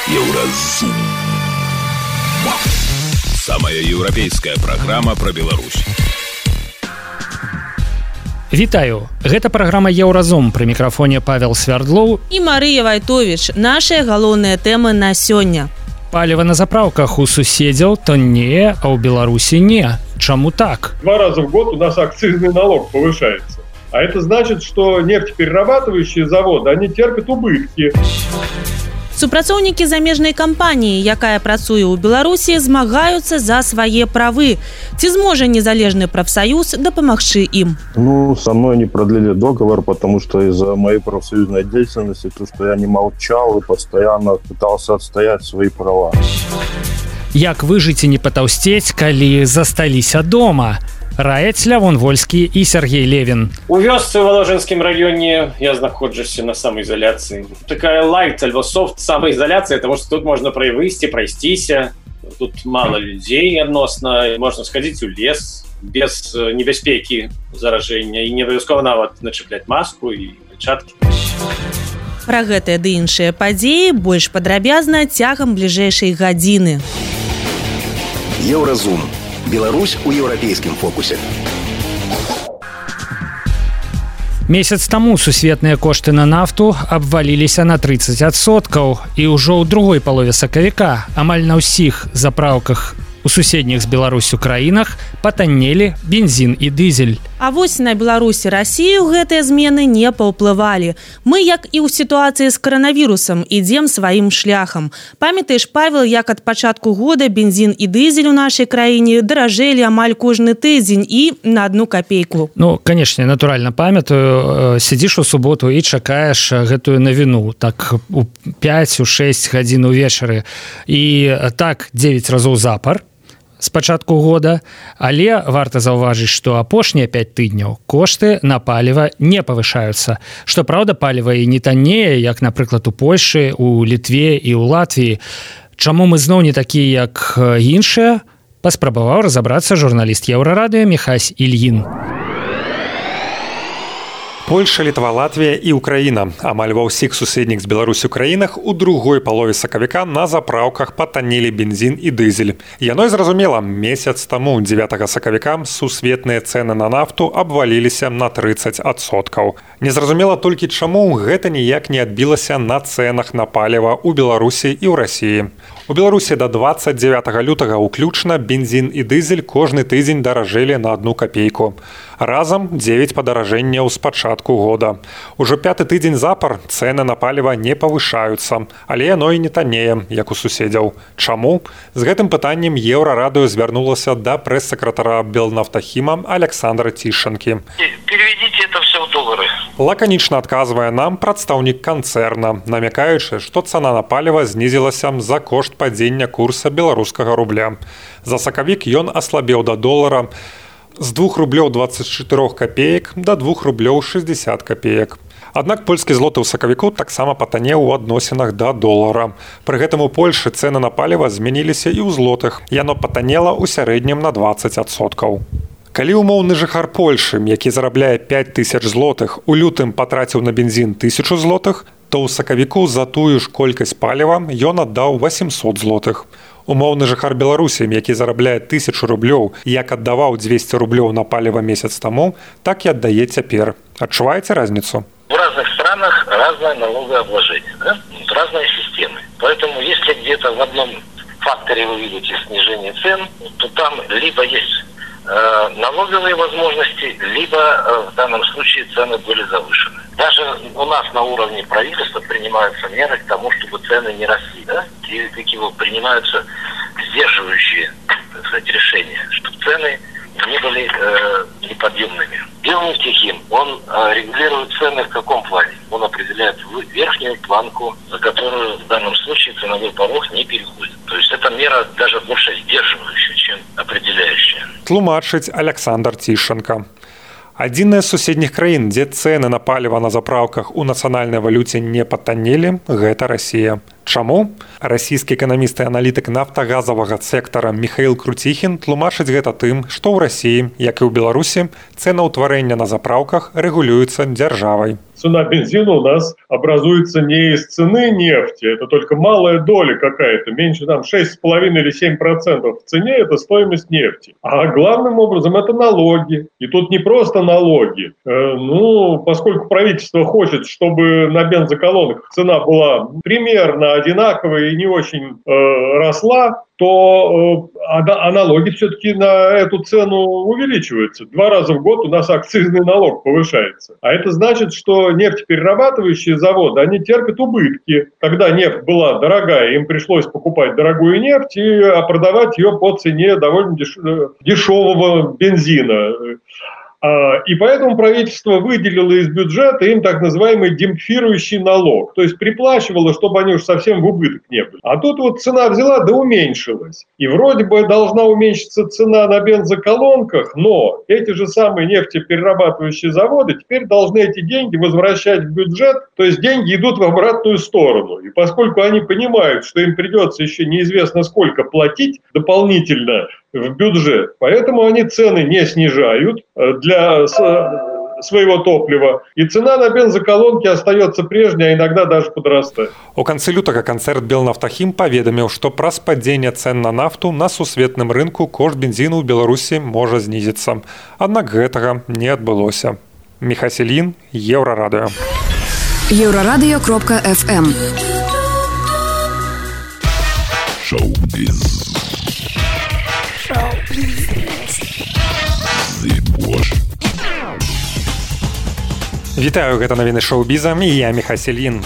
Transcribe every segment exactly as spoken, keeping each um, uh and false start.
Еўразум. Самая еўрапейская праграма пра Беларусь. Вітаю. Гэта праграма Еўразум. Пры мікрафоне Павел Свярдлоў і Марыя Вайтовіч. Нашыя галоўныя тэмы на сёння. Паліва на заправках у суседзяў таннее, а ў Беларусі не. Чаму так? Два раза в год у нас акцизный налог повышается. А это значит, что нефтеперерабатывающие заводы, они терпят убытки. Супрацоўнікі замежнай кампаніі, якая працуе ў Беларусі, змагаюцца за свае правы. Ці зможа незалежны прафсаюз дапамагчы ім? Ну, со мной не продлили договор, потому что из-за моей профсоюзной деятельности, то, что я не молчал и постоянно пытался отстоять свои права. Як выжыць і не патаўсцець, калі засталіся дома? Раяць Лявон Вольскі і Сергей Левін. У вёсцы в Воложенскім раёне я знаходжуся на самаізаляцыі. Такая лайт альбо софт самаізаляцыя, потому что тут можна выйсці, прайсціся. Тут мало людзей адносна, можна схадзіць у лес без небяспекі заражэння і не абавязкова нават начапляць маску і перчаткі. Пра гэтыя ды іншыя падзеі больш падрабязна цягам бліжэйшай гадзіны. Еўразум. Беларусь у еўрапейскім фокусе. Месяц таму сусветныя кошты на нафту абваліліся на трыццаць адсоткаў, і ўжо ў другой палове сакавіка амаль на ўсіх заправках у суседніх з Беларусю краінах патаннелі бензін і дызель. А вось на Беларусі Расію гэтыя змены не паўплывалі. Мы, як і ў сітуацыі з каранавірусам, ідзем сваім шляхам. Памятаеш, Павел, як ад пачатку года бензін і дызель у нашай краіне даражэлі амаль кожны тыдзень і на одну капейку? Ну, канешне, натуральна памятаю. Сядзіш у суботу і чакаеш гэтую навіну. Так у пяць, у шэсць гадзін увечары. І так дзевяць разоў запар з пачатку года, але варта заўважыць, што апошнія пяць тыдняў кошты на паліва не павышаюцца. Што праўда, паліва і не таннее, як, напрыклад, у Польшы, у Літве і ў Латвіі. Чаму мы зноў не такія, як іншыя, паспрабаваў разабрацца журналіст Еўрарадыё Міхась Ільін. Польша, Літва, Латвія і Украіна. Амаль ва ўсіх суседніх з Беларусю краінах у другой палове сакавіка на запраўках патаннелі бензін і дызель. Яно і зразумела, месяц таму, дзевятага сакавіка, сусветныя цэны на нафту абваліліся на трыццаць адсоткаў. Незразумела толькі чаму гэта ніяк не адбілася на цэнах на паліва ў Беларусі і ў Расіі. У Беларусі да дваццаць дзевятага лютага ўключна бензін і дызель кожны тыдзень даражэлі на одну капейку. Разам дзевяць падаражэнняў з пачатку года. Ужо пяты тыдзень запар цэны на паліва не павышаюцца, але яно і не таннее, як у суседзяў. Чаму? З гэтым пытаннем Еўрарадыё звярнулася да прэс-сакратара Белнафтахіма Александра Тішанкі. Переведите это все в доллары. Лаканічна адказвае нам прадстаўнік канцэрна, намякаючы, што цана на паліва знізілася за кошт падзення курса беларускага рубля. За сакавік ён аслабеў да долара з двух рублёў дваццаць чатырох капеек да двух рублёў шэсцьдзесят капеек. Аднак польскі злоты ў сакавіку таксама патанеў у адносінах да долара. Пры гэтым у Польшы цэны на паліва змяніліся і ў злотых. Яно патанела ў сярэднім на дваццаць адсоткаў. Калі умоўны жыхар Польшы, які зарабляе пяць тысяч злотых, у лютым патраціў на бензін тысячу злотых, то ў сакавіку за тую ж колькасць паліва ён аддаў васемсот злотых. Умоўны жыхар Беларусі, які зарабляе тысячу рублёў, як аддаваў дзвесце рублёў на паліва месяц таму, так і аддае цяпер. Адчуваеце разніцу? В разных странах разное налогообложение, да? Разные системы. Поэтому если где-то в одном факторе вы видите снижение цен, то там либо есть э, налоговые возможности, либо э, в данном случае цены были завышены. Даже у нас на уровне правительства принимаются меры к тому, чтобы цены не росли, да? И такие вот принимаются сдерживающие, так сказать, решения, чтобы цены не были э, неподъемными. Белнефтехим, он э, регулирует цены в каком плане? Он определяет верхнюю планку, за которую в данном случае ценовой порог не переходит. То есть эта мера даже больше сдерживающая, чем определяющая. Тлумачыць Александр Тішанка. Адзіная з суседніх краін, дзе цэны на паліва на запраўках у нацыянальнай валюце не патаннелі, гэта Расія. Чаму? Расійскі эканаміст і аналітык нафтагазавага сектара Міхаіл Круціхін тлумачыць гэта тым, што ў Расіі, як і ў Беларусі, цэнаўтварэнне на запраўках рэгулюецца дзяржавай. цена бензина у нас образуется не из цены нефти, это только малая доля какая-то, меньше там шесть целых пять десятых или семь процентов в цене – это стоимость нефти. А главным образом это налоги. И тут не просто налоги. Ну, поскольку правительство хочет, чтобы на бензоколонках цена была примерно одинаковая и не очень э, росла, то э, а налоги все-таки на эту цену увеличиваются. Два раза в год у нас акцизный налог повышается. А это значит, что нефтеперерабатывающие заводы, они терпят убытки. Когда нефть была дорогая, им пришлось покупать дорогую нефть и продавать ее по цене довольно деш... дешевого бензина. И поэтому правительство выделило из бюджета им так называемый демпфирующий налог. То есть приплачивало, чтобы они уж совсем в убыток не были. А тут вот цена взяла да уменьшилась. И вроде бы должна уменьшиться цена на бензоколонках, но эти же самые нефтеперерабатывающие заводы теперь должны эти деньги возвращать в бюджет. То есть деньги идут в обратную сторону. И поскольку они понимают, что им придется еще неизвестно сколько платить дополнительно в бюджет, поэтому они цены не снижают для своего топлива, и цена на бензоколонки остается прежней, а иногда даже подрастает. У канцы лютага канцэрн Белнафтахім паведаміў, што праз падзенне цэн на нафту на сусветным рынку кошт бензіну ў Беларусі можа знізіцца. Аднак гэтага не адбылося. Міхасілін, Еўрарадыё. еўрарадыё кропка эф эм. Шоу-біз. Вітаю, гэта навіны шоу-біза, і я Міхасілін.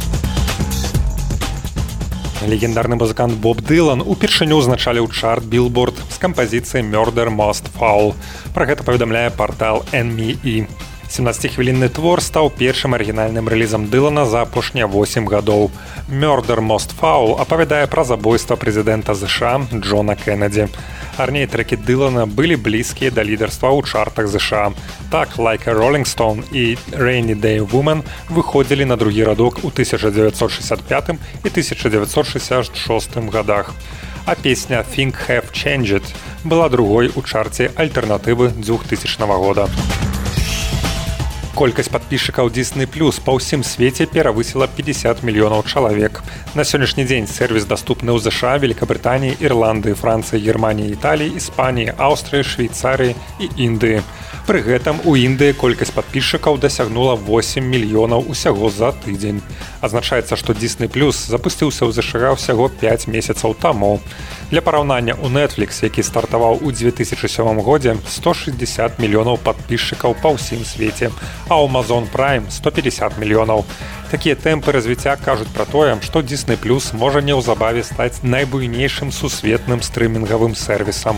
Легендарны музыкант Боб Дылан упершыню узначаліў чарт Billboard з кампазіцыяй «Murder Most Foul». Пра гэта паведамляе партал эн эм і. семнаццаціхвілінны твор стаў першым арыгінальным рэлізам Дылана за апошнія восем гадоў. «Murder Most Foul» апавядае пра забойства прэзідэнта ЗША Джона Кеннеді. Раней трекі Дылана былі блізкія да лідарства ў чартах ЗША. Так, «Like a Rolling Stone» і «Rainy Day Woman» выходзілі на другі радок у тысяча дзевяцьсот шэсцьдзесят пятым і тысяча дзевяцьсот шэсцьдзесят шостым гадах. А песня «Think Have Changed» была другой у чарце альтэрнатывы двухтысячнага года. Колькасць падпісчыкаў Disney Plus па ўсім свеце перавысіла пятьдесят мільёнаў чалавек. На сённяшні дзень сервіс даступны ў ЗША, Великабрытаніі, Ірландыі, Францыі, Германіі, Італіі, Іспаніі, Аўстрыі, Швейцарыі і Індыі. Пры гэтым у Індыі колькасць падпісчыкаў дасягнула восем мільёнаў усяго за тыдзень. Азначаецца, што Disney Plus запусціўся ў ЗША ўсяго пяць месяцаў таму. Для параўнання, у Netflix, які стартаваў у дзве тысячы сёмым годзе, сто шэсцьдзесят мільёнаў падпісчыкаў па ўсім свеце, а ў Amazon Prime сто пятьдесят мільёнаў. Такія тэмпы развіцця кажуць пра тое, што Disney Plus можа неўзабаве стаць найбуйнейшым сусветным стрымінгавым сервісам.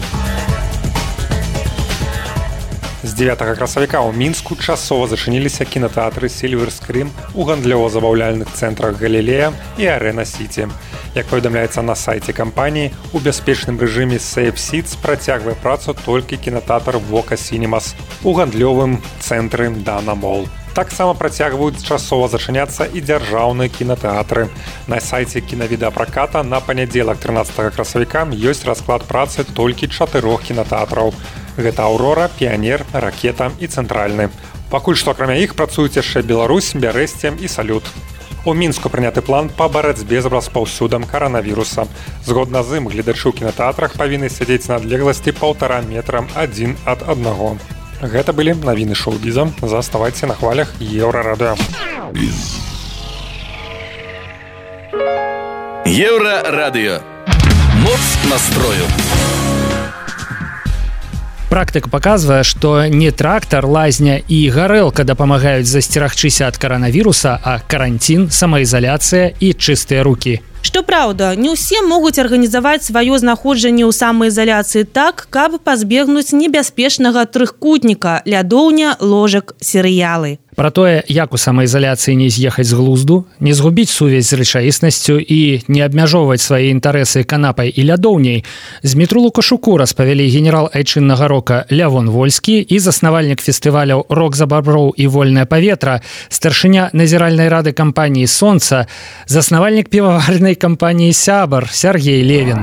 З дзевятага красавіка ў Мінску часова зачыніліся кінатэатры Silver Screen у гандлёва-забаўляльных цэнтрах Галілея і Арена Сіці. Як паведамляецца на сайце кампаніі, у бяспечным рэжыме Safe Seats працягвае працу толькі кінатеатр Вока Cinemas у гандлёвым цэнтры Дана Мол. Таксама працягваюць часова зачыняцца і дзяржаўныя кінатэатры. На сайце кінавідэапраката на панядзелак трынаццатага красавіка ёсць расклад працы толькі чатырох кінатэатраў. Гэта «Аўрора», «Піянер», «Ракета» і «Цэнтральны». Пакуль што акрамя іх працуюць яшчэ «Беларусь», «Бярэсце» і «Салют». У Мінску прыняты план па барацьбе з распаўсюдам каранавіруса. Згодна з ім гледачы ў кінатэатрах павінны сядзець на адлегласці паўтара метра адзін ад аднаго. Гэта былі навіны шоу-біза. Заставайце на хвалях Еўрарадыё. Еўрарадыё. Моц настрою. Практыка паказвае, што не трактар, лазня і гарэлка дапамагаюць засцерагчыся ад каранавіруса, а каранцін, самаізаляцыя і чыстыя рукі. Што праўда, не ўсе могуць арганізаваць сваё знаходжанне ў самаізаляцыі так, каб пазбегнуць небяспечнага трыхкутніка, лядоўня, ложак, серыялы. Пра тое, як у самаізаляцыі не з'ехаць з глузду, не згубіць сувязь з рэчаіснасцю і не абмяжоўваць свае інтарэсы канапай і лядоўняй, Змітру Лукашуку распавялі генерал айчыннага рока Лявон Вольскі і заснавальнік фестываляў «Рок за баброў» і «Вольнае паветра», старшыня назіральнай рады кампаніі «Сонца», заснавальнік піваварнай кампаніі «Сябар» Сергей Левін.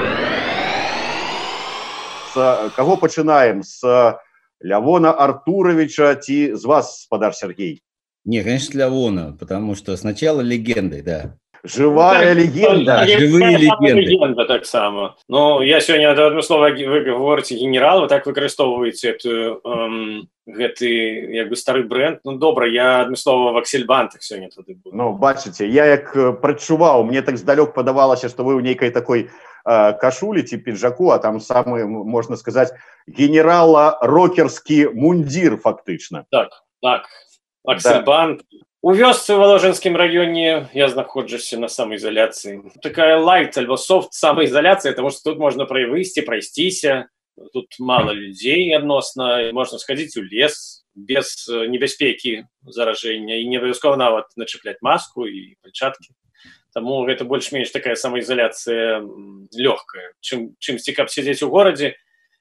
З каго пачынаем? З Лявона Артуровича ці з вас, спадар Сергей? Не, конечно, для Леона, потому что сначала легендой, да. Живая легенда. Живые легенды. Легенда так само. Ну, я сегодня одно слово, вы говорите генерал, вы так выкарыстоўваеце эту, эм, гэты, як бы, стары бренд. Ну, добра, я одно слово в аксельбантах сегодня тады буду. Ну, бачыце, я як прачуваў, мне так здалёк падавалася, што вы ў нейкай такой э, кашулі ці піджаку, а там самы, можна сказаць, генерала-рокерскі мундзір, фактычна. Так, так. Аксельбант. Да. У вёсцы в Воложенскім раёне я знаходжуся на самаізаляцыі. Такая лайт альбо софт самаізаляцыя, потому что тут можна выйсці, прайсціся, тут мало людзей адносна, можна схадзіць у лес без небяспекі заражэння і не абавязкова нават начапляць маску і пальчаткі. Таму гэта больш-менш такая самаізаляцыя лёгкая, чым чымсьці каб сядзець у горадзе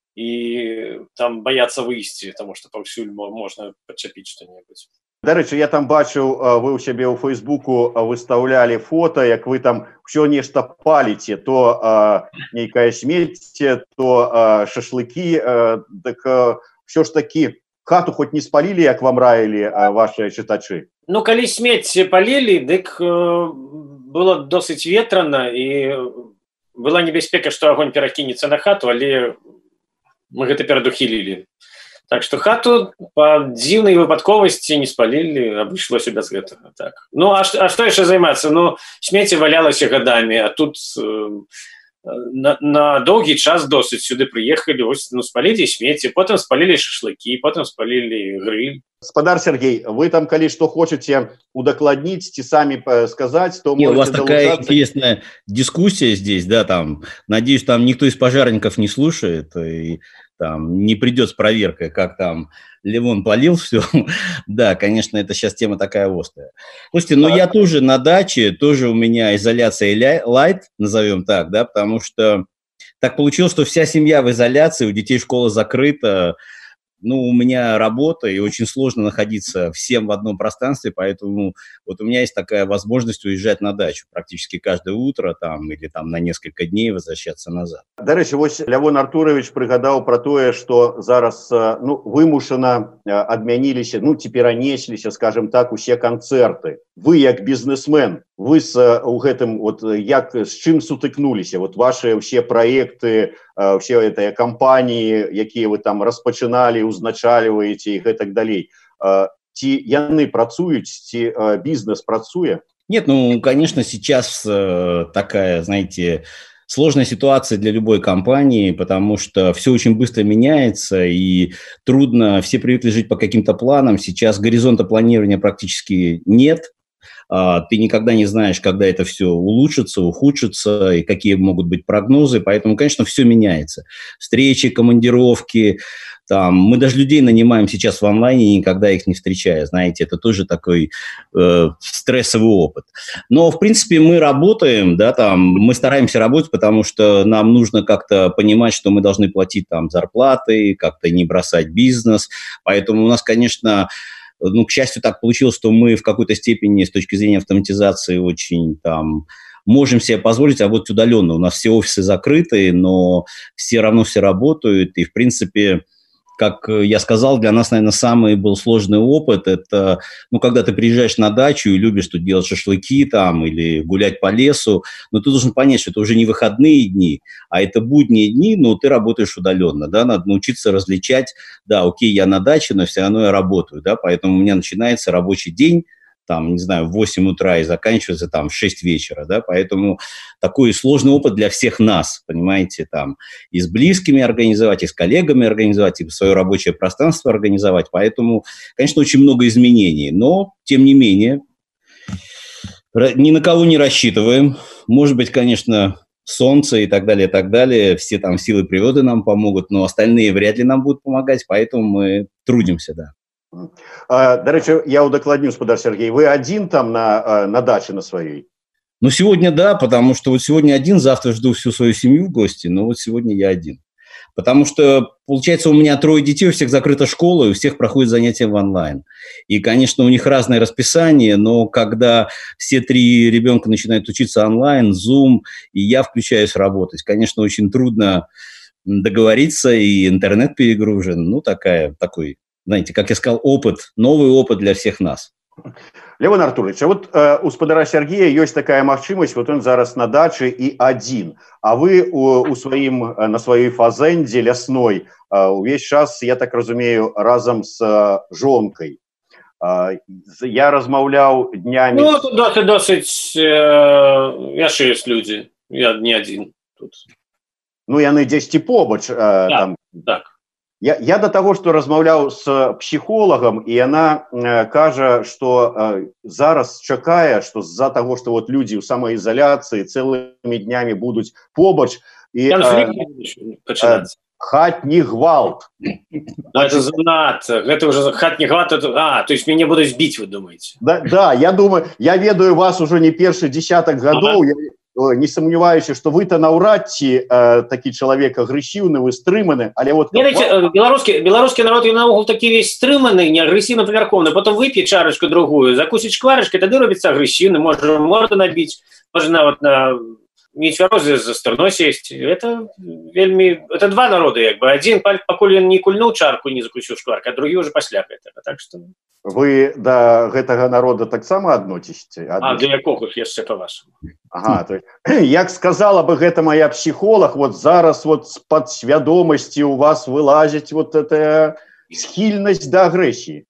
і там баяцца выйсці, тому што паўсюль можна падчапіць што-небудзь. Дарэчы, я там бачыў, вы ў сябе ў Фейсбуку выстаўлялі фота, як вы там ўсё нешта паліце, то а, нейкае смецце, то а, шашлыкі, а, так а, ўсё ж такі хату хоць не спалілі, як вам раілі а, вашыя чытачы? Ну, калі смецце палілі, дык а, было досыць ветрана і была небяспека, што агонь перакінецца на хату, але мы гэта перадухілілі. Так что хату по дзіўнай выпадковасці не спалілі, абышлося без гэтага. Так. Ну, а, а што яшчэ займацца? Ну, смецце валялася гадамі, а тут э, на, на доўгі час досыць сюды прыехалі, ось, ну, спалілі смецце, потым спалілі шашлыкі, потым спалілі грыль. Спадар Сергей, вы там, калі што хочаце удакладніць ці самі сказаць, то не, можете у вас такая долучаться. Интересная дискуссия здесь, да, там, надеюсь, там никто из пожарников не слушает, и там не придет с проверкой, как там Левон полил все. Да, конечно, это сейчас тема такая острая. Слушайте, ну я тоже на даче, тоже у меня изоляция лайт, назовем так, да, потому что так получилось, что вся семья в изоляции, у детей школа закрыта. Ну, у меня работа, и очень сложно находиться всем в одном пространстве, поэтому вот у меня есть такая возможность уезжать на дачу практически каждое утро там, или там на несколько дней возвращаться назад. Дарэчы, вось Лявон Артурович прыгадаў пра тое, што зараз ну, вымушана адмяніліся, ну, ці перанесліся, скажем так, усе канцэрты. Вы, як бізнесмен, вы с, у гэтым, вот, як, з чым сутыкнуліся? Вот ваши ўсе праекты, все гэтыя кампаніі, якія вы там распачыналі, узначальваеце і гэтак далей. Ці яны працуюць, ці бізнес працуе? Нет, ну, конечно, сейчас такая, знаете, сложная ситуация для любой компании, потому что все очень быстро меняется, и трудно, все привыкли жить по каким-то планам, сейчас горизонта планирования практически нет. Ты никогда не знаешь, когда это все улучшится, ухудшится, и какие могут быть прогнозы, поэтому, конечно, все меняется. Встречи, командировки, там, мы даже людей нанимаем сейчас в онлайне, никогда их не встречая, знаете, это тоже такой э, стрессовый опыт. Но, в принципе, мы работаем, да, там, мы стараемся работать, потому что нам нужно как-то понимать, что мы должны платить там зарплаты, как-то не бросать бизнес, поэтому у нас, конечно... Ну, к счастью, так получилось, что мы в какой-то степени с точки зрения автоматизации очень там можем себе позволить работать удаленно. У нас все офисы закрыты, но все равно все работают. И, в принципе, как я сказал, для нас, наверное, самый был сложный опыт. Это, ну, когда ты приезжаешь на дачу и любишь тут делать шашлыки там или гулять по лесу, но ты должен понять, что это уже не выходные дни, а это будние дни, но ты работаешь удаленно, да, надо научиться различать, да, окей, я на даче, но все равно я работаю, да, поэтому у меня начинается рабочий день, там, не знаю, в восемь утра и заканчивается там в шесть вечера, да, поэтому такой сложный опыт для всех нас, понимаете, там, и с близкими организовать, и с коллегами организовать, и свое рабочее пространство организовать, поэтому, конечно, очень много изменений, но, тем не менее, ни на кого не рассчитываем, может быть, конечно, солнце и так далее, и так далее, все там силы природы нам помогут, но остальные вряд ли нам будут помогать, поэтому мы трудимся, да. Дарэчы, я удакладню, спадар Сергей, вы один там на, на даче на своей? Ну, сегодня да, потому что вот сегодня один, завтра жду всю свою семью в гости, но вот сегодня я один. Потому что, получается, у меня трое детей, у всех закрыта школа, и у всех проходят занятия в онлайн. И, конечно, у них разное расписание, но когда все три ребенка начинают учиться онлайн, Zoom, и я включаюсь работать, конечно, очень трудно договориться, и интернет перегружен, ну, такая, такой... Знаете, как я сказал, опыт, новый опыт для всех нас. Левон Артурович, а вот э, у спадара Сергея есть такая магчымасць, вот он зараз на даче и один, а вы у, у своим, на своей фазенде лясной э, увесь час, я так разумею, разом с э, жонкой. Э, я размаўляў днями... Ну, тут досить, досить э, яшчэ есть люди, я не один тут. Ну, яны дзесьці побач. Э, так, там. так. Я, я до того, что размаўляў с психологом, и она э, кажа, что э, зараз чакае, что з-за того, что вот люди в самоизоляции целыми днями будут побач, и э, э, хатні гвалт. Ну, это занадто. Это уже хатні гвалт. Это... А, то есть меня будут бить, вы думаете? Да, да, я думаю, я ведаю вас уже не первый десяток годов, ага. я не сомневаюсь, что вы-то наўрад ці э, такі чалавек агрэсіўны, вы стрыманы, але вот... Не, знаете, белорусский, белорусский народ и наогул такі весь стрыманы, не агрэсіўны памяркоўны, потом вып'е чарочку другую, закусить шкварочкой, тады робіцца агрэсіўны, можа морду набить, можа вот на нецвярозы за стороной сесть. Это вельми... Это два народа, як бы. Один, пакуль ён не кульнуў чарку, не закусіў шкварку, а другі уже пасля гэтага. Так что... Вы да гэтага народа таксама адносіце? А для якога ж яшчэ па-вашаму? Ага, то есть, як сказала бы гэта моя психолог, вот зараз вот з падсвядомасці у вас вылазіць вот эта схільнасць да агрэсіі.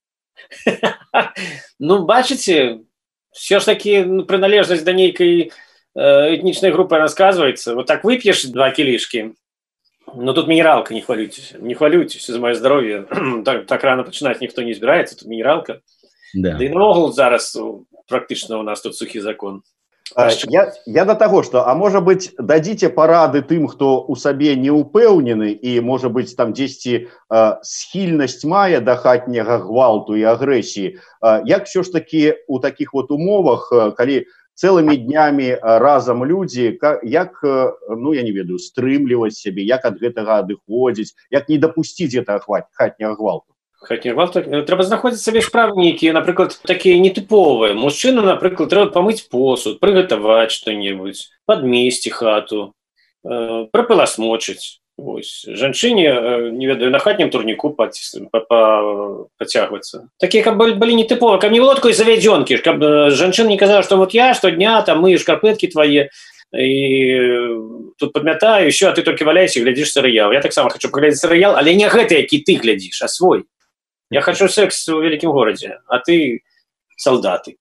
Ну, бачыце, все ж таки прыналежнасць да нейкай этнічнай групы рассказывается. Вот так выпьешь два кілішкі, но тут минералка, не хвалюйтесь. Не хвалюйтесь за мое здоровье. так, так рано начинать никто не избирается, тут минералка. Да, да и наогул зараз практично у нас тут сухий закон. А, я, я до того, что, а может быть, дадите порады тым, кто у сабе не упэўнены, и, может быть, там дзесьці э, схильность мае до хатняга гвалту и агрессии. Э, як все ж таки у таких вот умовах, э, коли целыми днями разом люди, как, як, ну, я не ведаю, стрымліваць себе, як от гэтага адыходзіць, як не допустить этого хатняга гвалту. Хатняга гвалту трэба знаходзіць сабе справы нейкія, напрыклад, такія нетыповыя. Мужчына, напрыклад, трэба памыць посуд, прыгатаваць што-небудзь, падмесці хату, э, прапыласмочыць. Вось. Жанчыне, не ведаю, на хатнім турніку пацягвацца. Такія, каб былі нетыповыя, каб не было такой завядзёнкі, каб жанчына не казала, што вот я штодня там мыю шкарпэткі твае, і тут падмятаю, і ўсё, а ты толькі валяешся і глядзіш серыял. Я таксама хочу паглядзець серыял, але не гэты, які ты глядзіш, а свой. Я хочу секс у вялікім горадзе, а ты салдаты.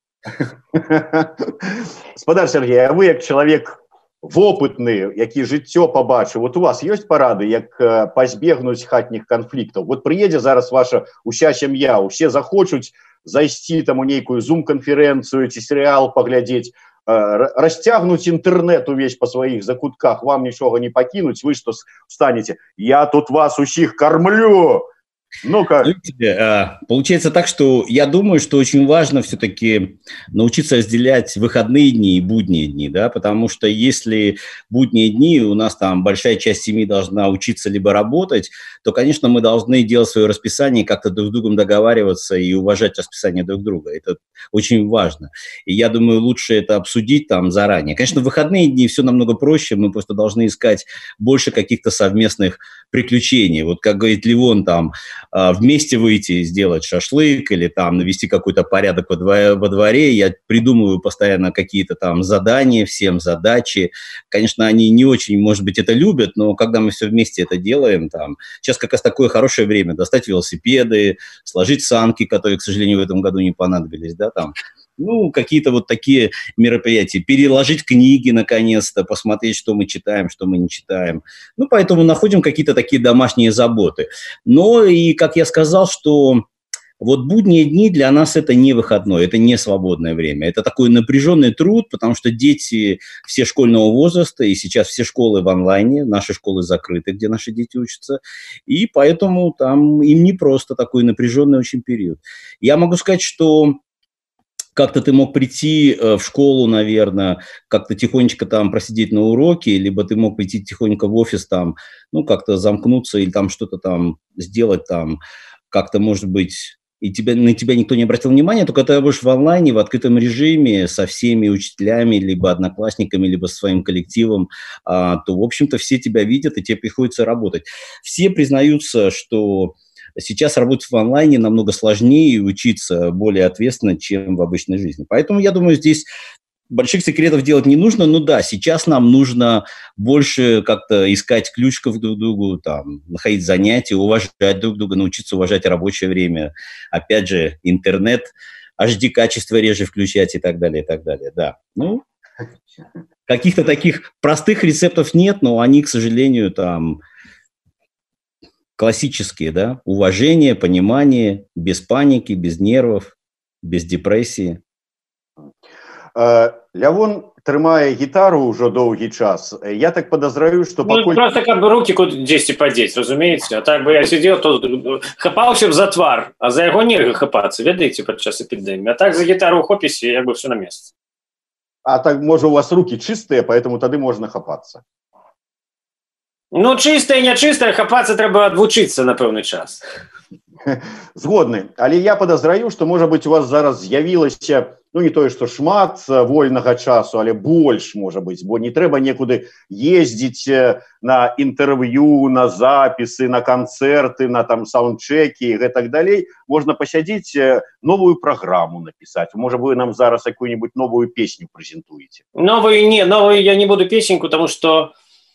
Спадар Сергей, а вы як чалавек вопытны, які жыццё пабачыў, вот у вас ёсць парады, як пазбегнуць хатніх канфліктаў? Вот прыедзе зараз ваша уся сям'я, усе захочуць зайсці там у нейкую зум-канферэнцыю ці серыял паглядзець, расцягнуць інтэрнэт увесь па сваіх закутках, вам нічога не пакінуць, вы што станеце? Я тут вас усіх кормлю! Ну-ка. Получается так, что я думаю, что очень важно все-таки научиться разделять выходные дни и будние дни, да, потому что если будние дни у нас там большая часть семьи должна учиться либо работать, то, конечно, мы должны делать свое расписание, как-то друг с другом договариваться и уважать расписание друг друга. Это очень важно. И я думаю, лучше это обсудить там заранее. Конечно, в выходные дни все намного проще, мы просто должны искать больше каких-то совместных приключений. Вот как говорит Левон, там, вместе выйти, сделать шашлык или там навести какой-то порядок во дворе, во дворе. Я придумываю постоянно какие-то там задания всем, задачи. Конечно, они не очень, может быть, это любят, но когда мы все вместе это делаем, там, сейчас как раз такое хорошее время достать велосипеды, сложить санки, которые, к сожалению, в этом году не понадобились, да, там, ну, какие-то вот такие мероприятия, переложить книги, наконец-то, посмотреть, что мы читаем, что мы не читаем. Ну, поэтому находим какие-то такие домашние заботы. Но и, как я сказал, что вот будние дни для нас это не выходной, это не свободное время. Это такой напряженный труд, потому что дети все школьного возраста, и сейчас все школы в онлайне, наши школы закрыты, где наши дети учатся, и поэтому там им не просто такой напряженный очень период. Я могу сказать, что как-то ты мог прийти в школу, наверное, как-то тихонечко там просидеть на уроке, либо ты мог прийти тихонько в офис, там, ну, как-то замкнуться или там что-то там сделать, там, как-то, может быть, и тебя, на тебя никто не обратил внимания, только ты будешь в онлайне, в открытом режиме, со всеми учителями, либо одноклассниками, либо со своим коллективом, а, то, в общем-то, все тебя видят, и тебе приходится работать. Все признаются, что сейчас работать в онлайне намного сложнее и учиться более ответственно, чем в обычной жизни. Поэтому, я думаю, здесь больших секретов делать не нужно. Ну да, сейчас нам нужно больше как-то искать ключиков друг к другу, там, находить занятия, уважать друг друга, научиться уважать рабочее время. Опять же, интернет, эйч ди-качество реже включать и так далее, и так далее. Да, ну, каких-то таких простых рецептов нет, но они, к сожалению, там классические, да, уважение, понимание, без паники, без нервов, без депрессии. Лявон трымае гітару ўжо доўгі час. Я так подозраю, что ну, пакуль... просто как бы руки куда-десьці падзець, разумееце? А так бы я сидел, то хапаўся б за твар, а за яго нельга хапацца, ведаеце, падчас эпідэміі. А так за гітару ухопіся, як бы все на месте. А так, может, у вас руки чистые, поэтому тады можно хапацца. Ну, чистые, нечистые, хапацца трэба адвучыцца на пэўны час. Згодны. Але я подозраю, что, может быть, у вас зараз з'явілася, ну, не тое, што шмат вольнага часу, але больш, может быть, бо не трэба некуды ездзіць на інтэрв'ю, на запісы, на канцэрты, на там саундчекі і гэтак далей. Можна пасядзіць, новую праграму напісаць. Можа, вы нам зараз какую-нибудь новую песню прэзентуеце? Новую не, новую я не буду песеньку, потому что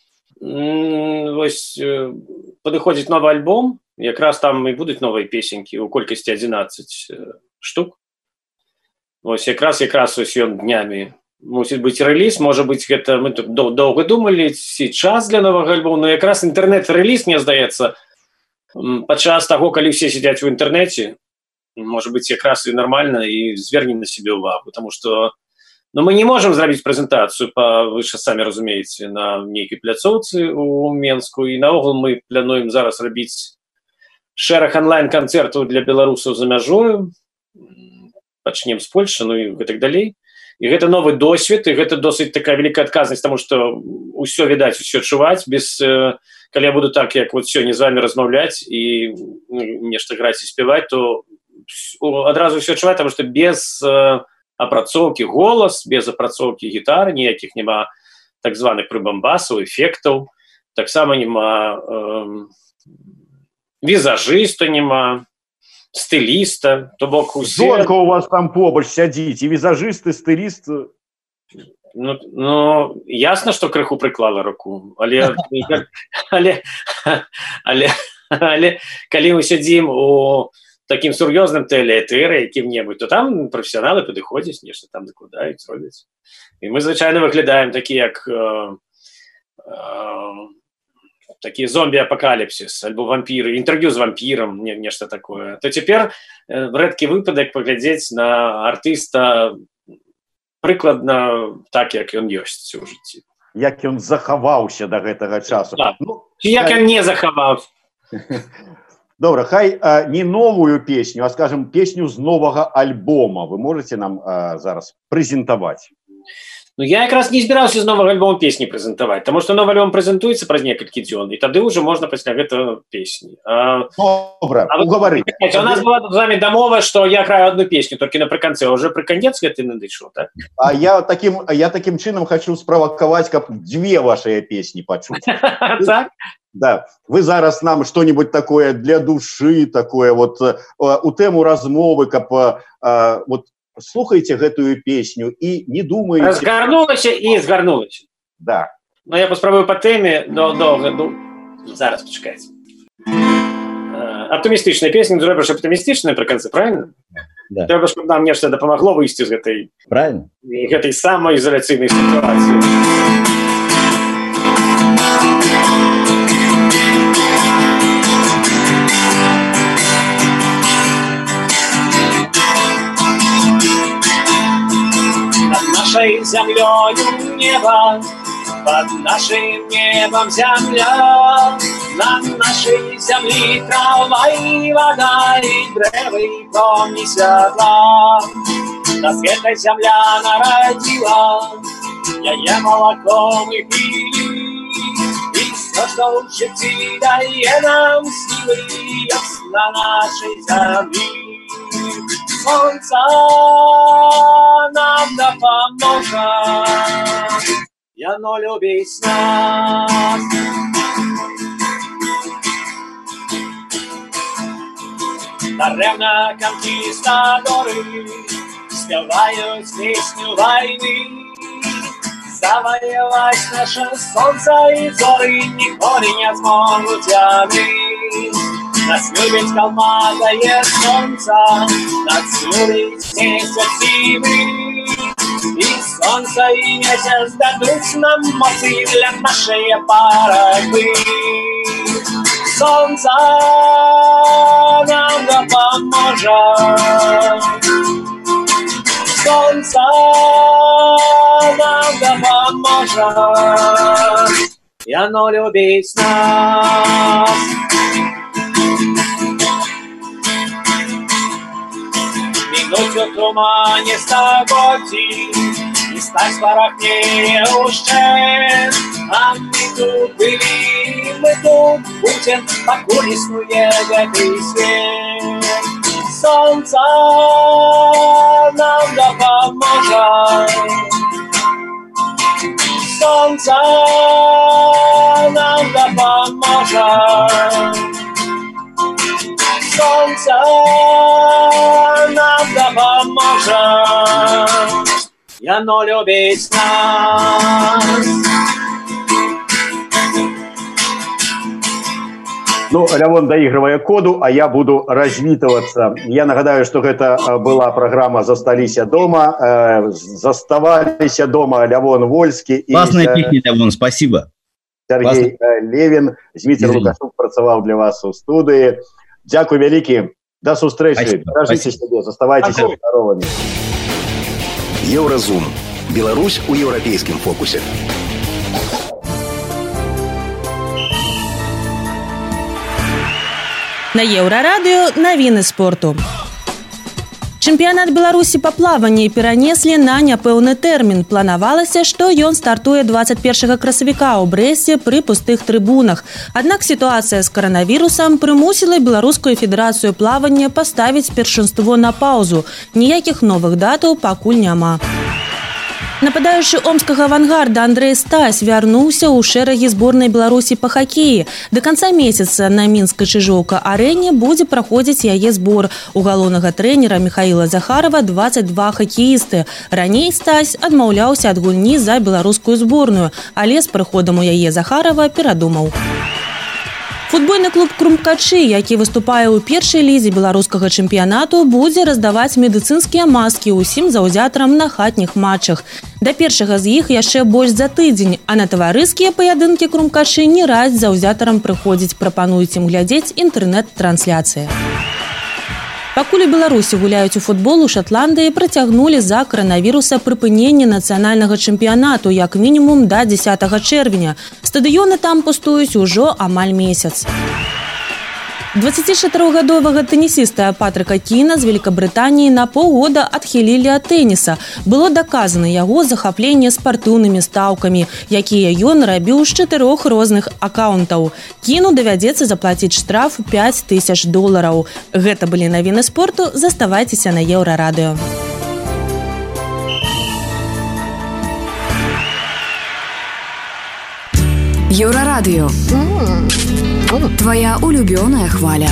вось падыходзіць новы альбом, якраз там і будуць новыя песенькі у колькасці адзінаццаць штук. Вось якраз якраз ось ён днямі мусіць быць рэліз, можа быць гэта мы тут доўга думалі, ці час для новага альбома, но якраз інтэрнэт-рэліз, мне здаецца, падчас таго, калі ўсе сядзяць у інтэрнэце, можа быць якраз і нармальна і звернем на сябе ўвагу, потому что но мы не можем зрабіць прэзентацыю, па, вы ж самі разумееце, на нейкай пляцоўцы у Менску, і наогул мы плануем зараз рабіць шэраг онлайн-канцэртаў для беларусаў за мяжою, пачнем з Польшы, ну і гэтак далей. І гэта новы досвед, і гэта досыць такая вялікая адказнасць, таму што ўсё відаць, усё чуваць, без, калі я буду так, як вот сёння з вами размаўляць і нешта граць і спяваць, то адразу ўсё чуваць, таму што без апрацоўкі голас, без апрацоўкі гітары, ніякіх няма так званых прыбамбасаў, эфектаў, таксама няма э, візажыста, няма стыліста, то бок усе... Жонка у вас там побач сядзіць, і візажыст, і стыліст... Ну, ну, ясна, што крыху прыклала руку, але, але, але, але калі мы сядзім у таким сур'ёзным тэлеэтэры якім-небудзь, то там прафесіяналы падыходзяць, нешта там дакладаюць, робяць. І мы звычайна выглядаем такі, як э, э, такі зомбі-апакаліпсіс, альбо вампіры, інтэрв'ю з вампірам, не, нешта такое. То цяпер э, рэдкі выпадак паглядзець на артыста прыкладна так, як ён ёсць у жыцці. Як ён захаваўся да гэтага часу. Да. Ну, як ён не захаваўся. Добра, хай а, не новую песню, а, скажем, песню з новага альбома вы можете нам а, зараз прэзентаваць? Ну, я якраз не збіраўся з новага альбома песні прэзентаваць, таму што новы альбом прэзентуецца праз некалькі дзён, і тады ўжо можна пасля гэтага песні. А, Добра, а угавары. У нас была з вами дамова, што я граю одну песню, толькі напрыканцы, а ўжо пры канец гэты надышоў, так? А я таким, я таким чынам хочу справакаваць, каб дзве вашыя песні пачуць. Так? Да, вы зараз нам что-нибудь такое для души, такое вот у тэму размовы, каб вот слухайте гэтую песню і не думаете... Разгарнулася і згарнулася. Да. Ну, я паспрабую па тэме, доўга, ну, зараз пачакайце. Аптымістычная песня, зробіш аптымістычная пры канцы, правильно? Да. Трэба, щоб нам нешта дапамагло выйсці з гэтай... Правильно. Гэтай самаізаляцыйнай сітуацыі. Нашей землёю небо, под нашим небом земля, на нашей земле трава и вода, и древо, и помни сядла. Нас эта земля народила, яе молоком и пили, и все, что в житті дає нам силы, ясна нашей земли. Солнце нам допоможе, и оно любит нас. Даремна конкистадоры спевают песню войны. Завоевать наше солнце и зоры николи не смогут яны. Нас любит холматое солнце, нас любит месяц зимы. И солнце и месяц дадут нам моцы для нашей борьбы. Солнце нам да поможет. Солнце нам да поможет, и оно любит нас. Минуту в тумане стаготи, и стать порохнее уже. А мы тут были, мы тут будем, покуль снует этот свет. Солнце нам да поможет. Солнце нам да поможет. Солнце нам да поможет, и оно любит нас. Ну, Лявон доигрывая коду, а я буду развитываться. Я нагадаю, что это была программа «Засталися дома». Э, заставалися дома Лявон Вольский. Классная и, песня, Лявон, спасибо. Сергей Классный. Левин. Дмитрий Лукашук працаваў для вас у студии. Дякую вялікі. До сустрэчы. Беражыце себе, заставайтесь здоровыми. Еўразум. Беларусь у еўрапейскім фокусе. На Еўрарадыё навіны спорту. Чэмпіянат Беларусі па плаванні перанеслі на няпэўны тэрмін. Планавалася, што ён стартуе двадцать першага красавіка ў Брэсце пры пустых трыбунах. Аднак сітуацыя з каранавірусам прымусіла беларускую федэрацыю плавання паставіць першынство на паўзу. Ніякіх новых датаў пакуль няма. Нападаючы омскага авангарда Андрэй Стась вярнуўся ў шэрагі зборнай Беларусі па хакеі. Да канца месяца на мінскай Чыжоўка-арэне будзе праходзіць яе збор. У галоўнага трэнера Михаіла Захарова двадцать два хакеісты. Раней Стась адмаўляўся ад гульні за беларускую зборную, але з прыходам у яе Захарова перадумаў. Футбольны клуб «Крумкачы», які выступае ў першай лізе беларускага чэмпіянату, будзе раздаваць медыцынскія маскі ўсім заўзятарам на хатніх матчах. Да першага з іх яшчэ больш за тыдзень, а на таварыскія паядынкі «Крумкачы» не раз заўзятарам прыходзіць, прапануюць ім глядзець інтэрнэт-трансляцыі. Пакуль у Беларусі гуляюць у футбол, у Шатландыі працягнулі за каранавіруса прыпыненне нацыянальнага чэмпіянату як мінімум да дзесятага чэрвеня. Стадыёны там пустуюць ужо амаль месяц. дваццацічатырохгадовага тэнісіста Патрыка Кіна з Великабрытаніі на паўгода адхілілі ад тэніса. Было даказана яго захапленне спартыўнымі стаўкамі, якія ён рабіў з чатырох розных акаунтаў. Кіну давядзецца заплаціць штраф пяць тысяч долараў. Гэта былі навіны спорту. Заставайцеся на Еўрарадыё. Еўрарадыё. Твоя улюбёная хваля.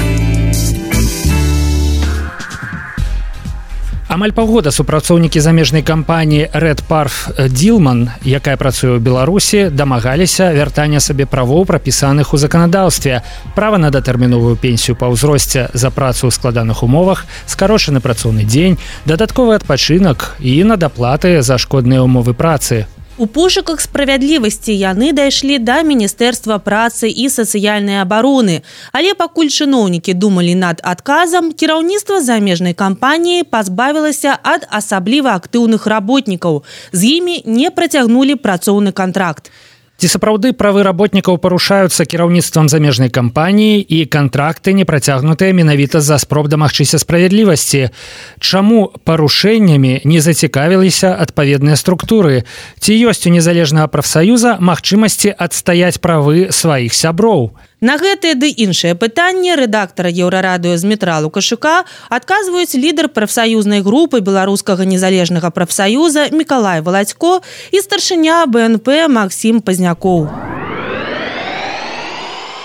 Амаль паўгода супрацоўнікі замежнай кампаніі Red Parf Dillman, якая працуе ў Беларусі, дамагаліся вяртання сабе правоў, прапісаных у заканадаўстве. Права на датэрміновую пенсію па ўзросце за працу ў складаных умовах, скарочаны працоўны дзень, дадатковы адпачынак і на даплаты за шкодныя ўмовы працы. У пошуках справядлівасці яны дайшлі да Міністэрства працы і сацыяльнай абароны. Але пакуль чыноўнікі думалі над адказам, кіраўніцтва замежнай кампаніі пазбавілася ад асабліва актыўных работнікаў. З імі не працягнулі працоўны кантракт. Ці сапраўды правы работнікаў парушаюцца кіраўніцтвам замежнай кампаніі і кантракты не працягнутыя менавіта з-за спроб дамагчыся справядлівасці? Чаму парушэннямі не зацікавіліся адпаведныя структуры? Ці ёсць у незалежнага прафсаюза магчымасці адстаяць правы сваіх сяброў? На гэтыя ды іншыя пытанні рэдактара Еўрарадыё Змітра Лукашука адказваюць лідар прафсаюзнай групы беларускага незалежнага прафсаюза Мікалай Валадзько і старшыня бэ эн пэ Максім Пазнякоў.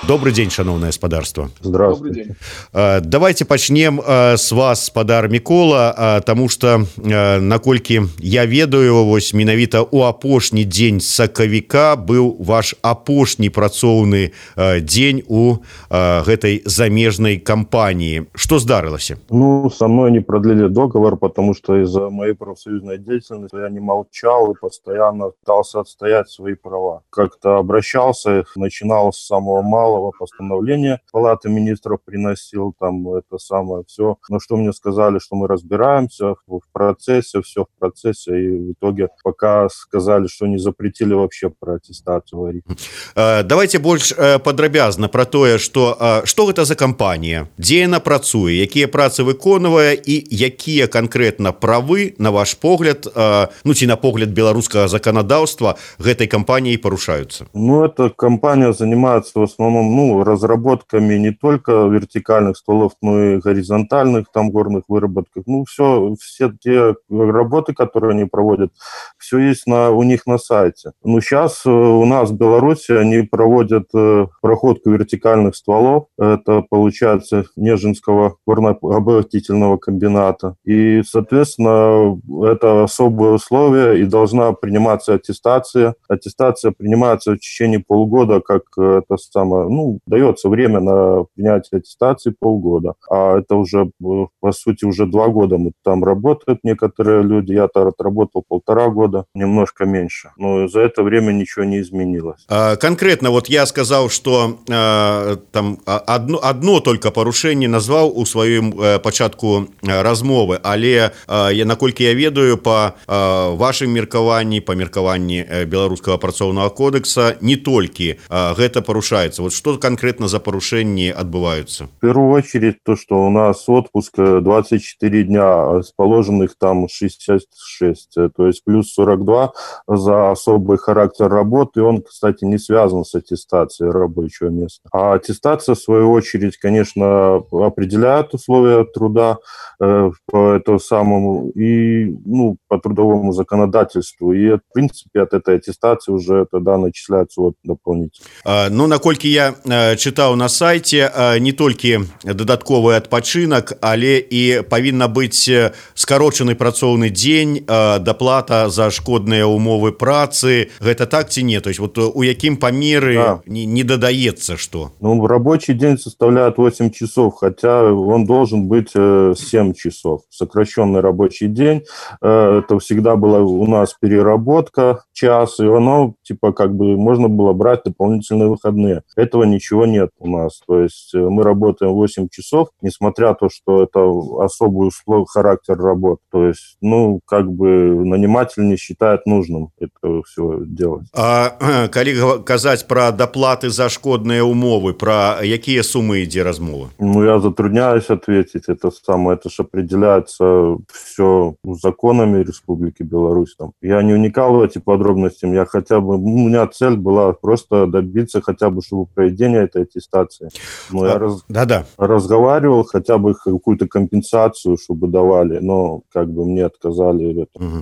Добрый день, шановное господарство. Здравствуйте. Давайте пачнем с вас, спадар Мікола, тому что, наколькі я ведаю, вось менавіта у апошні дзень сакавіка быў ваш апошні працоўны дзень у гэтай замежнай кампаніі. Что здарылася? Ну, со мной не продлили договор, потому что из-за моей профсоюзной деятельности я не молчал и постоянно пытался отстоять свои права. Как-то обращался, начинал с самого малого постановления Палаты министров, приносил там это самое все. Но что мне сказали, что мы разбираемся в процессе, все в процессе, и в итоге пока сказали, что не запретили вообще про аттестацию говорить. Давайте больш падрабязна про тое, что что гэта за кампанія, дзе яна працуе, якія працы выконвае і якія конкретно правы, на ваш погляд, ну ці на погляд беларускага законодаўства гэтай кампаніей парушаются? Ну, эта компания занимается в основном, ну, разработками не только вертикальных стволов, но и горизонтальных там горных выработках. Ну, все, все те работы, которые они проводят, все есть на, у них на сайте. Ну, сейчас у нас в Беларуси они проводят проходку вертикальных стволов. Это, получается, Нежинского горнообогатительного комбината. И, соответственно, это особые условия, и должна приниматься аттестация. Аттестация принимается в течение полгода, как это самое, ну, дается время на принятие аттестации полгода. А это уже, по сути, уже два года мы там работают некоторые люди. Я-то отработал полтора года, немножко меньше. Но за это время ничего не изменилось. А, конкретно, вот я сказал, что э, там одно, одно только порушение назвал у своем э, початку э, размовы, але э, я, наколькі я ведаю, по э, вашим меркаванні, по меркаванні э, беларускага працоўнага кодекса, не толькі э, гэта порушается. Вот что конкретно за порушения отбываются? В первую очередь то, что у нас отпуск двадцать четыре дня, с положенных там шестьдесят шесть, то есть плюс сорок два за особый характер работы. Он, кстати, не связан с аттестацией рабочего места. А аттестация, в свою очередь, конечно, определяет условия труда э, по этому самому и, ну, по трудовому законодательству. И, в принципе, от этой аттестации уже тогда начисляется вот дополнительно. А, ну, наколькі я э, чытаў на сайте, э, не толькі дадатковы адпачынак, але і павінна быць скарочаны працоўны дзень, э, даплата за шкодныя умовы працы. Гэта так ці не? То есть вот у якім памеры да. не, не додаецца что? Ну, рабочий день составляет восемь часов, хотя он должен быть э, семь часов. Сокращенный рабочий день. Э, это всегда была у нас переработка, час, и оно, типа, как бы можно было брать дополнительные выходные. Этого ничего нет у нас. То есть мы работаем восемь часов, несмотря на то, что это особый условий характер работы. То есть, ну, как бы наниматель не считает нужным это все делать. А калі казаць про доплаты за шкодные умовы, про якія суммы ідзе размова? Ну, я затрудняюсь ответить. Это самое, это же определяется все законами Республики Беларусь. Там. Я не вникал в эти подробности. Я хотя бы, у меня цель была просто добиться хотя бы, чтобы проведение этой аттестации. Ну, я раз, да-да. разговаривал, хотя бы какую-то компенсацию, чтобы давали, но как бы мне отказали. Угу.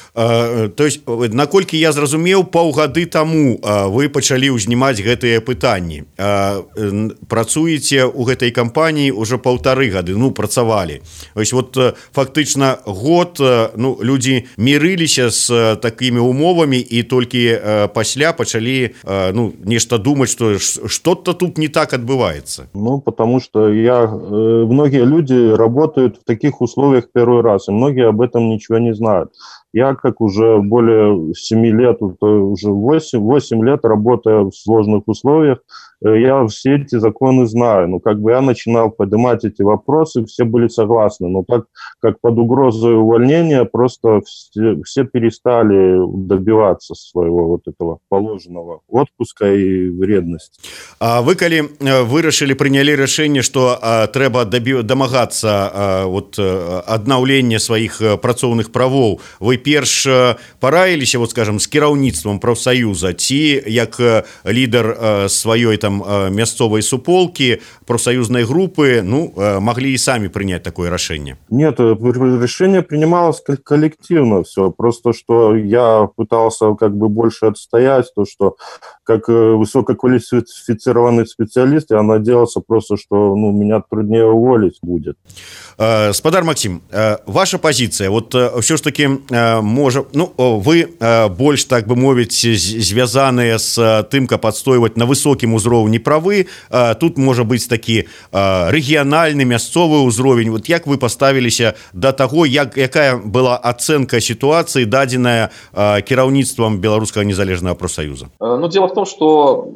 А, то есть, наколькі я зразумеў, паўгады таму вы пачалі ўзнімаць гэтыя пытанні. А, працуеце ў гэтай кампаніі уже паўтары гады, ну, працавалі. Ось вот фактычна год, ну, людзі мірыліся з такімі умовамі і толькі пасля пачалі, ну, нешта думаць, что что-то тут не так отбывается. Ну, потому что я, многие люди работают в таких условиях первый раз, и многие об этом ничего не знают. Я, как уже более семи лет, уже восемь, восемь лет работая в сложных условиях, я все эти законы знаю. Ну, как бы я начинал поднимать эти вопросы, все были согласны. Но так как под угрозой увольнения просто все, все перестали добиваться своего вот этого положенного отпуска и вредности. А вы, коли вырашили, приняли решение, что а, трэба домагаться а, вот, обновления своих працоўных правоў, вы найперш параіліся, вот скажем, з кіраўніцтвам прафсаюза, ці як лідар сваёй там мясцовай суполкі, прафсаюзнай групы, ну, могли и сами принять такое решение? Нет, решение принималось коллективно все. Просто что я пытался как бы больше отстоять то, что как высококвалифицированный специалист я надеялся просто, что ну, меня труднее уволить будет. Спадар Максим, ваша позиция, вот все ж таки может, ну, вы больше, так бы мовить, связанные с тем, как отстаивать на высоком уровне правы, тут может быть таки региональный, мясцовый уровень. Вот как вы поставились до того, як, якая была оценка ситуации, даденная кіраўніцтвом Белорусского незалежного профсоюза? Ну, дело в том, что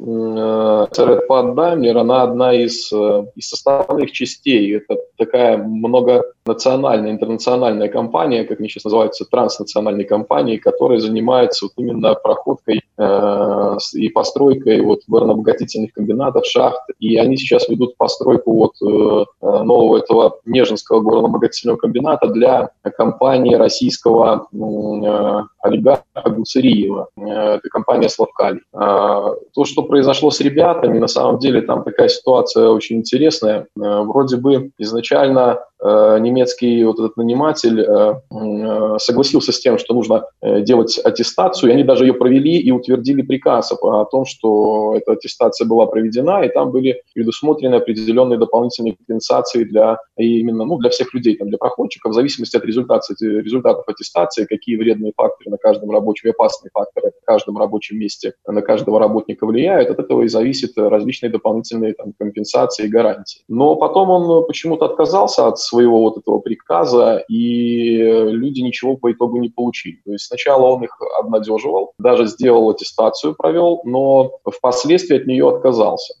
э, под Даймлер, она одна из, из составных частей. Это такая многонациональная, интернациональная компания, как они сейчас называются, транснациональные компании, которые занимаются вот именно проходкой э, и постройкой вот горнообогатительных комбинатов, шахт. И они сейчас ведут постройку вот э, нового этого Нежинского горнообогатительного комбината для компании российского э, олигарха Гуцериева. Э, это компания «Славкалий». Э, то, что произошло с ребятами, на самом деле там такая ситуация очень интересная. Э, вроде бы изначально немецкий вот этот наниматель согласился с тем, что нужно делать аттестацию, и они даже ее провели и утвердили приказ о том, что эта аттестация была проведена, и там были предусмотрены определенные дополнительные компенсации для именно, ну, для всех людей, там, для проходчиков, в зависимости от результатов, результатов аттестации, какие вредные факторы на каждом рабочем, и опасные факторы на каждом рабочем месте на каждого работника влияют, от этого и зависят различные дополнительные там, компенсации и гарантии. Но потом он почему-то отказался от своего вот этого приказа, и люди ничего по итогу не получили. То есть сначала он их обнадеживал, даже сделал аттестацию, провел, но впоследствии от нее отказался.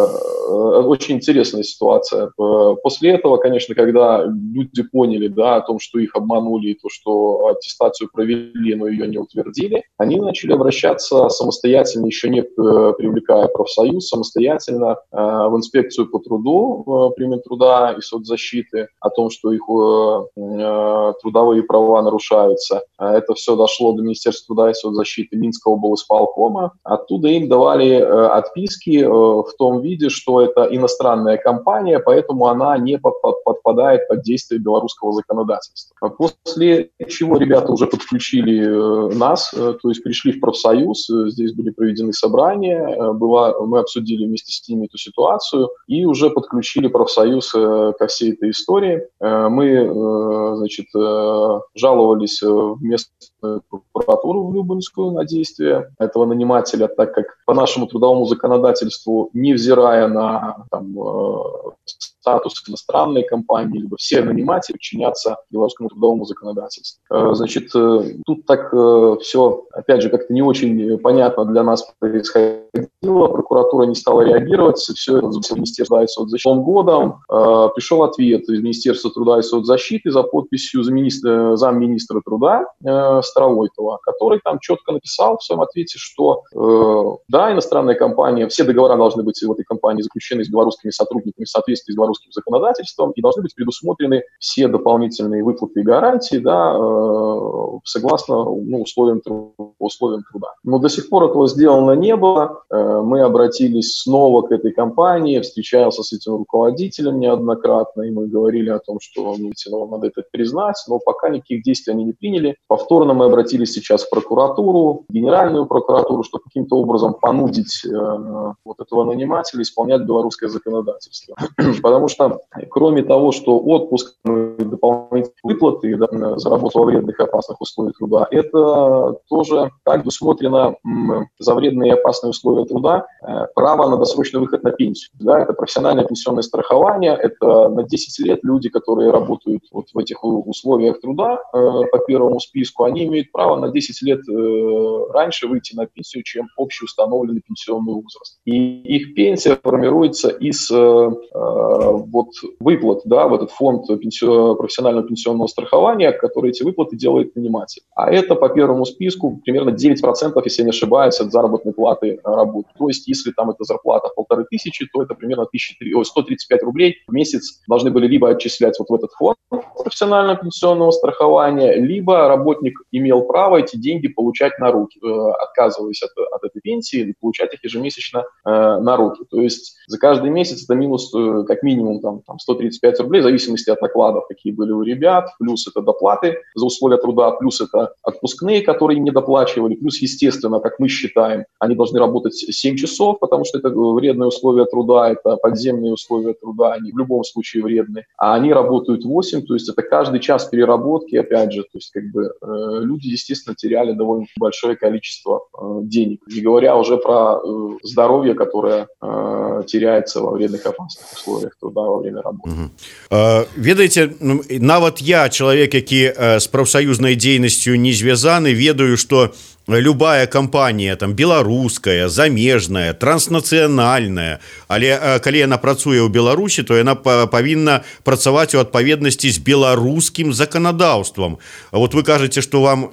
Очень интересная ситуация. После этого, конечно, когда люди поняли, да, о том, что их обманули, и то, что аттестацию провели, но ее не утвердили, они начали обращаться самостоятельно, еще не привлекая профсоюз, самостоятельно в инспекцию по труду, при Минтруда и соцзащиты, о том, что их э, трудовые права нарушаются. Это все дошло до Министерства труда и соцзащиты Минского облисполкома. Оттуда им давали э, отписки э, в том виде, что это иностранная компания, поэтому она не под, под, подпадает под действие белорусского законодательства. После чего ребята уже подключили э, нас, э, то есть пришли в профсоюз, э, здесь были проведены собрания, э, была, мы обсудили вместе с ними эту ситуацию и уже подключили профсоюз э, ко всей этой истории. Мы, значит, жаловались в местную прокуратуру в Любинскую на действия этого нанимателя, так как по нашему трудовому законодательству, невзирая на там, статус иностранной компании, либо все наниматели подчинятся белорусскому трудовому законодательству. Значит, тут так все, опять же, как-то не очень понятно для нас происходило. Прокуратура не стала реагировать, все это в Министерство труда и соцзащиты. Годом пришел ответ из Министерства труда и соцзащиты за подписью замминистра, замминистра труда э, Старовойтова, который там четко написал в своем ответе, что э, да, иностранная компания, все договора должны быть в этой компании заключены с белорусскими сотрудниками в соответствии с белорусским законодательством и должны быть предусмотрены все дополнительные выплаты и гарантии, да, э, согласно ну, условиям, условиям труда. Но до сих пор этого сделано не было. Э, мы обратились снова к этой компании, встречался с этим руководителем неоднократно, и мы говорили о том, что ну, надо это признать, но пока никаких действий они не приняли. Повторно мы обратились сейчас в прокуратуру, в Генеральную прокуратуру, чтобы каким-то образом понудить э, вот этого нанимателя исполнять белорусское законодательство. Потому что, кроме того, что отпуск, дополнительные выплаты да, за работу во вредных и опасных условиях труда, это тоже так предусмотрено за вредные и опасные условия труда э, право на досрочный выход на пенсию. Да, это профессиональное пенсионное страхование, это на десять лет люди, которые работают вот в этих условиях труда э, по первому списку, они имеют право на десять лет э, раньше выйти на пенсию, чем общеустановленный пенсионный возраст. И их пенсия формируется из э, э, вот, выплат да, в этот фонд, пенсион, профессионального пенсионного страхования, который эти выплаты делает наниматель. А это по первому списку примерно девять процентов, если я не ошибаюсь, от заработной платы работы. То есть, если там эта зарплата полторы тысячи, то это примерно сто тридцать пять рублей в месяц должны были либо отчислять вот в этот фонд профессионального пенсионного страхования, либо работник имел право эти деньги получать на руки, отказываясь от, от этой пенсии, получать их ежемесячно э, на руки. То есть за каждый месяц это минус э, как минимум там, там сто тридцать пять рублей, в зависимости от накладов, какие были у ребят, плюс это доплаты за условия труда, плюс это отпускные, которые не доплачивали, плюс, естественно, как мы считаем, они должны работать семь часов, потому что это вредные условия труда, это подземные условия труда, они в любом случае вредны, а они работают восемь, то есть это каждый час переработки, опять же, то есть как бы э, люди, естественно, теряли довольно большое количество э, денег, не говоря уже про э, здоровье, которое э, теряется во вредных опасных условиях труда во время работы. Угу. Э, ведаеце, нават я, человек, які э, з прафсаюзнай дзейнасцю не звязаны, ведаю, что любая кампанія там беларуская, замежная, транснацыянальная, але калі яна працуе ў Беларусі, то яна павінна працаваць у адпаведнасці з беларускім заканадаўствам. Вот вы кажаце, што вам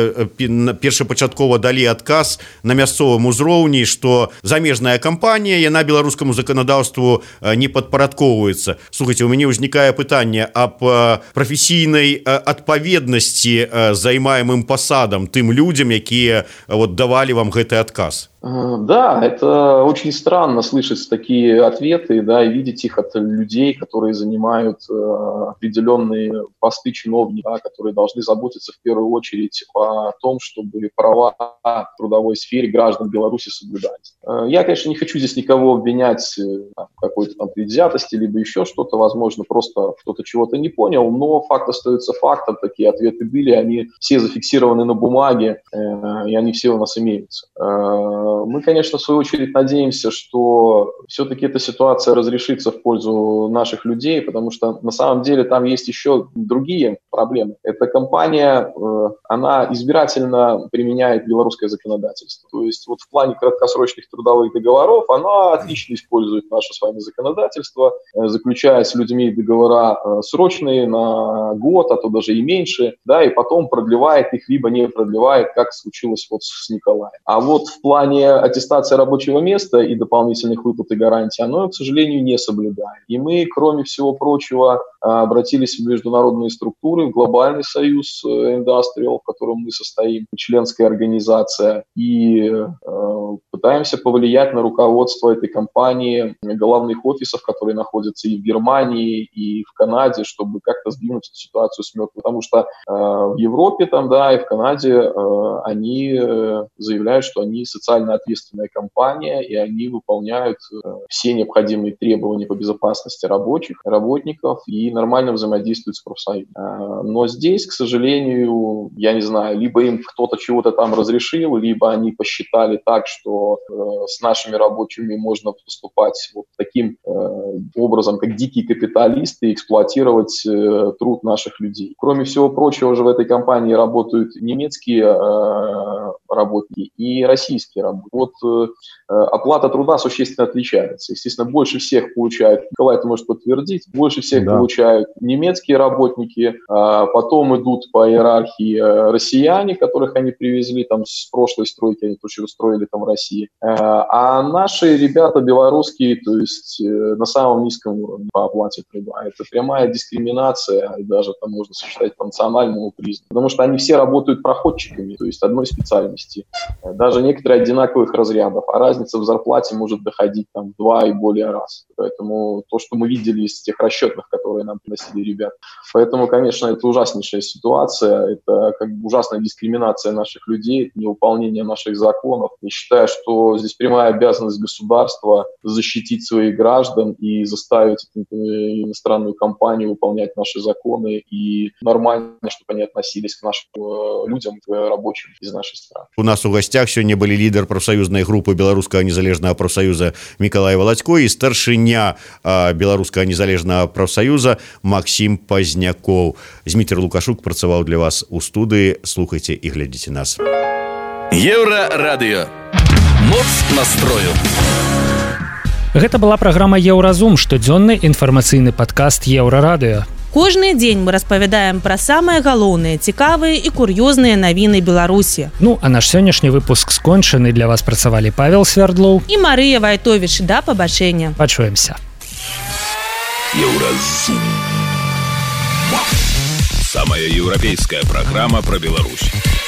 першапачаткова далі адказ на мясцовым узроўні, што замежная кампанія, яна беларускаму заканадаўству не падпарадкоўваецца. Слухайце, у мяне ўзнікае пытанне аб прафесійнай адпаведнасці займаемым пасадам тым людзям, якія вот давали вам гэты отказ? Да, это очень странно слышать такие ответы, да, и видеть их от людей, которые занимают э, определенные посты чиновников, да, которые должны заботиться в первую очередь о том, чтобы права в трудовой сфере граждан Беларуси соблюдались. Э, я, конечно, не хочу здесь никого обвинять э, в какой-то там предвзятости, либо еще что-то, возможно, просто кто-то чего-то не понял, но факт остается фактом, такие ответы были, они все зафиксированы на бумаге, э, и они все у нас имеются. Э, Мы, конечно, в свою очередь надеемся, что все-таки эта ситуация разрешится в пользу наших людей, потому что на самом деле там есть еще другие проблемы. Эта компания, она избирательно применяет белорусское законодательство. То есть вот в плане краткосрочных трудовых договоров она отлично использует наше с вами законодательство, заключая с людьми договора срочные на год, а то даже и меньше, да, и потом продлевает их, либо не продлевает, как случилось вот с Николаем. А вот в плане аттестация рабочего места и дополнительных выплат и гарантий, оно, к сожалению, не соблюдает. И мы, кроме всего прочего, обратились в международные структуры, в Глобальный союз Industrial, в котором мы состоим, членская организация, и э, пытаемся повлиять на руководство этой компании, главных офисов, которые находятся и в Германии, и в Канаде, чтобы как-то сдвинуть эту ситуацию с мертвой. Потому что э, в Европе там, да, и в Канаде э, они э, заявляют, что они социально ответственная компания, и они выполняют э, все необходимые требования по безопасности рабочих, работников и нормально взаимодействуют с профсоюзом. Э, но здесь, к сожалению, я не знаю, либо им кто-то чего-то там разрешил, либо они посчитали так, что э, с нашими рабочими можно поступать вот таким э, образом, как дикие капиталисты, и эксплуатировать э, труд наших людей. Кроме всего прочего, же в этой компании работают немецкие э, работники и российские работники. Вот э, оплата труда существенно отличается. Естественно, больше всех получают, Николай это может подтвердить, больше всех да. получают немецкие работники, а потом идут по иерархии россияне, которых они привезли там с прошлой стройки, они тоже устроили там в России. А наши ребята белорусские, то есть на самом низком уровне по оплате труда. Это прямая дискриминация, и даже там можно сочетать по национальному признаку. Потому что они все работают проходчиками, то есть одной специальности. Даже некоторые одинаковых разрядов, а разница в зарплате может доходить там в два и более раз. Поэтому то, что мы видели из тех расчетных, которые нам приносили ребята. Поэтому, конечно, это ужаснейшая ситуация, это как бы ужасная дискриминация наших людей, невыполнение наших законов. Я считаю, что здесь прямая обязанность государства защитить своих граждан и заставить иностранную компанию выполнять наши законы и нормально, чтобы они относились к нашим людям, к рабочим из нашей страны. У нас у гостях сегодня были лидер профсоюзной группы Белорусского незалежного профсоюза Миколай Володько и старшиня Белорусского незалежного профсоюза Максим Позняков. Зміцер Лукашук працаваў для вас у студыі. Слухайте и глядите нас. Еўрарадыё. Моц настрою. Гэта была праграма Еўразум, штодзённы інфармацыйны падкаст Еўрарадыё. Кожны дзень мы распавядаем пра самыя галоўныя, цікавыя і кур'ёзныя навіны Беларусі. Ну, а наш сённяшні выпуск скончаны. Для вас працавалі Павел Свярдлоў і Марыя Вайтовіч. Да пабачэння. Пачуемся. Еўразум. Самая еўрапейская программа про Беларусь.